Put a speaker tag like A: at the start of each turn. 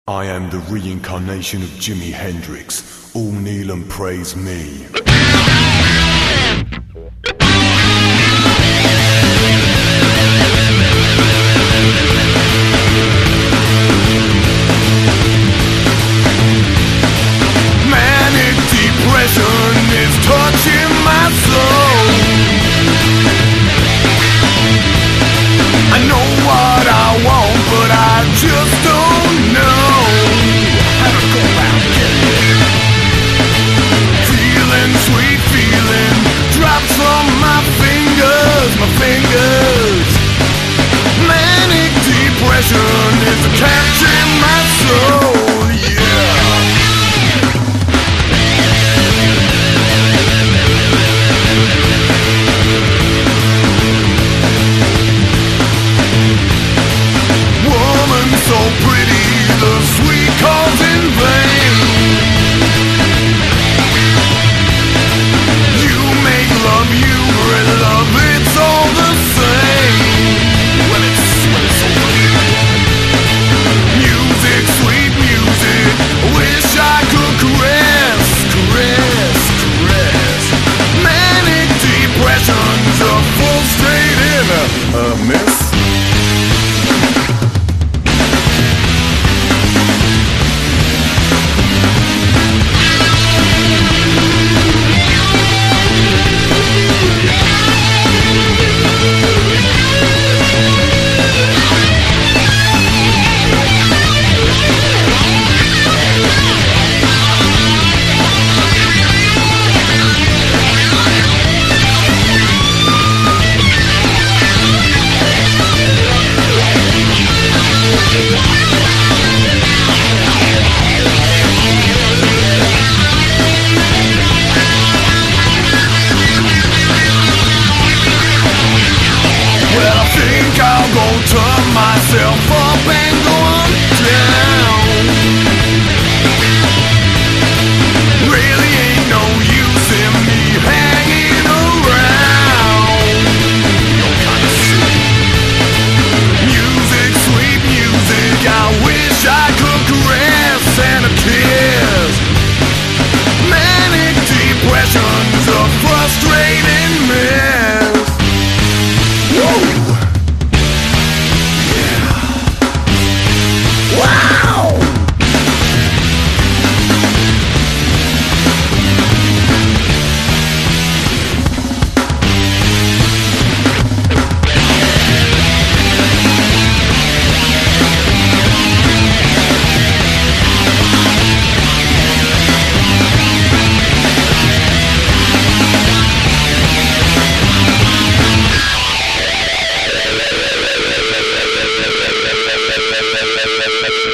A: I am the reincarnation of Jimi Hendrix. All kneel and praise me. Manic depression is touching my soul. I know what I want, but I just don't know how to go about getting it. Feeling, sweet feeling, drops from my fingers. Manic depression is capturing my soul, yeah. So pretty, the sweet calls in vain. You make love, you bring love, it's all the same. When it's so music, sweet music, wish I could caress. Manic depression's a full state in a miss. Turn myself up and go on down. Really ain't no use in me hanging around. You're kinda sick. Music, sweet music, I wish I could caress and a kiss. Manic depression's a frustrating mess. Whoa!
B: La